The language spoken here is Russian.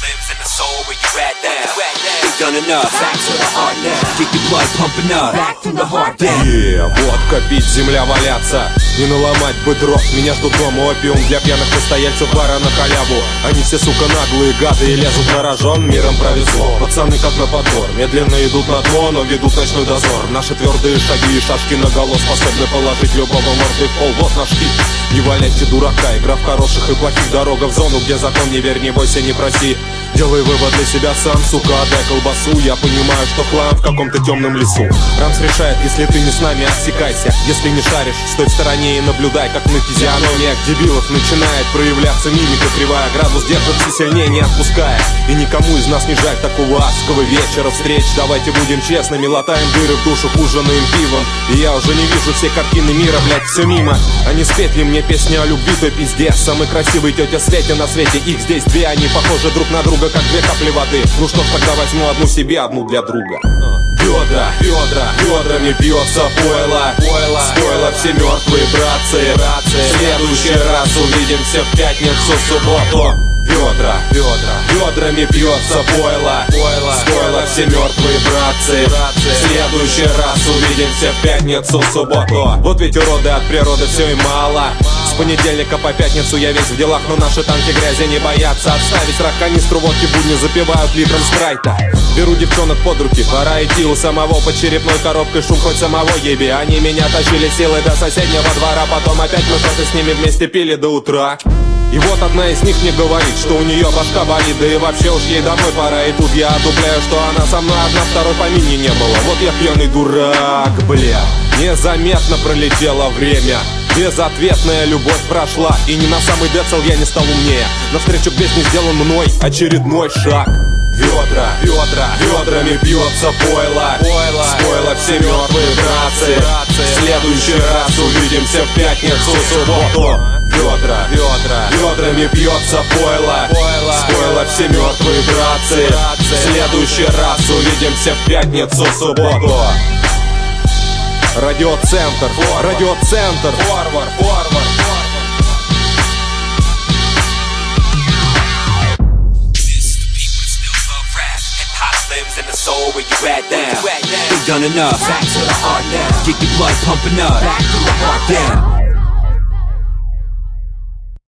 lives in the soul where you at now. We've done enough. Back to the heart now. Keep your blood pumping up. Back through the heart now. Водка пить, земля валяться, не наломать бы дров. Меня ждут дома опиум для пьяных постояльцев бара на халяву. Они все, сука, наглые гады и лезут на рожон. Миром правит зло. Пацаны как на подбор, медленно идут на дно, но ведут ночной дозор. Наши твердые шаги и шашки наголо способны положить любого мордой в пол. Вот наш хит. Не валяйте дурака, игра в хороших и плохих. Дорога в зону, где закон не верь, не бойся, не проси. Делай вывод для себя сам, сука, отдай колбасу. Я понимаю, что хлам в каком-то темном лесу. Рамс решает, если ты не с нами, отсекайся. Если не шаришь, стой в стороне и наблюдай, как на физиономиях дебилов начинает проявляться мимика кривая. Градус держится сильнее, не отпуская. И никому из нас не жаль такого адского вечера встреч. Давайте будем честными, латаем дыры в душу, ужинаем пивом. И я уже не вижу все картины мира, блять, все мимо. А не спеть ли мне песни о любви, то пиздец. Самый красивый тетя Светя на свете, их здесь две. Они похожи друг на друга, как две капли воды. Ну что ж, тогда возьму одну себе, одну для друга. Бедра, бедра, бедрами бьется пойло. Стойло, все мертвые братцы. В следующий раз увидимся в пятницу, субботу. Бедра, бедра, бедрами бьется пойло. Стойло, все мертвые братцы. В следующий раз увидимся в пятницу, субботу. Вот ведь уроды от природы все и мало. С понедельника по пятницу я весь в делах, но наши танки грязи не боятся. Отставить рак канистру водки будни запивают литром спрайта. Беру девчонок под руки, пора идти. У самого под черепной коробкой шум хоть самого еби. Они меня тащили силой до соседнего двора. Потом опять мы что-то с ними вместе пили до утра. И вот одна из них мне говорит, что у нее башка болит. Да и вообще уж ей домой пора. И тут я одупляю, что она со мной одна, второй помине не было. Вот я пьяный дурак, бля. Незаметно пролетело время. Безответная любовь прошла. И не на самый децл я не стал умнее. Навстречу к песне сделан мной очередной шаг. Ведра, ведра, ведрами бьется пойло. Стойло, все мертвые братцы. В следующий раз увидимся в пятницу, субботу. Ведра, ведра, ведрами бьется пойло. Стойло, все мертвые братцы. В следующий раз увидимся в пятницу, субботу. Радиоцентр, радиоцентр. Форвард, форвард. Lives in the soul where you at now. We've done enough. Back to the heart now. Get your blood pumping up. Back to the heart now.